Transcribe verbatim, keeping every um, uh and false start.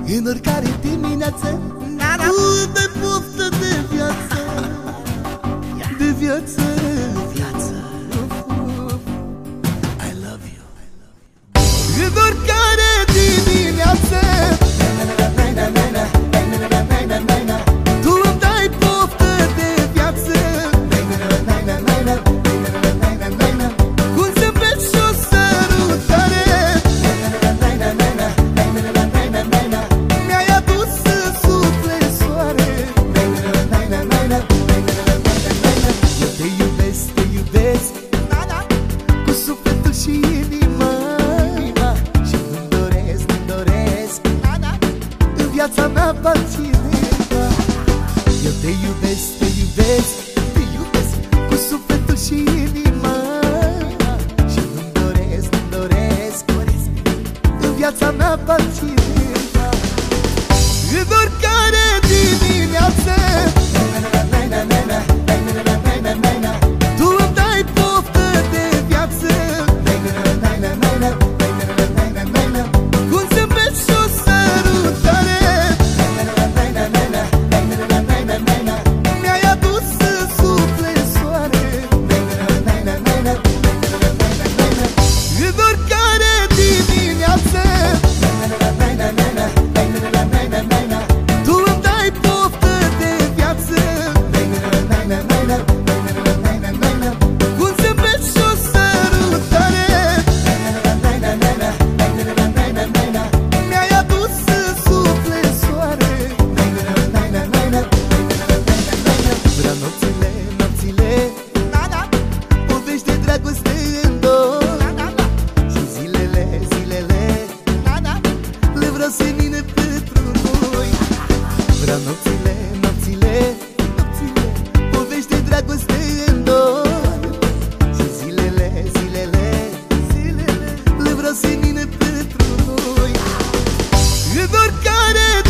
În oricare dimineață tu dai poftă de viață, de viață, viață. I love you. În oricare dimineață tu îmi dai poftă de viață, cu un zâmbet și o sărutare. Mi-ai adus în suflet soare. Eu te iubesc, te iubesc cu sufletul și inima, și nu-mi doresc, nu-mi doresc în viața mea altcineva. Eu te iubesc, te iubesc, te iubesc cu sufletul și inima, și nu-mi doresc, nu-mi doresc în viața mea altcineva. În oricare dimineață tu îmi dai poftă de viață, cu un zâmbet și o sărutare. Mi-ai adus în suflet soare. În oricare dimineață tu îmi dai poftă de viață, cu un zâmbet și o sărutare. Mi-ai adus în suflet soare. Vreau nopțile, nopțile, povești de dragoste în dor, și zilele, zilele, le vreau senine pentru noi. Vreau nopțile, nopțile, nopțile, povești de dragoste în dor, și zilele, zilele, zilele, le vreau senine pentru noi. În oricare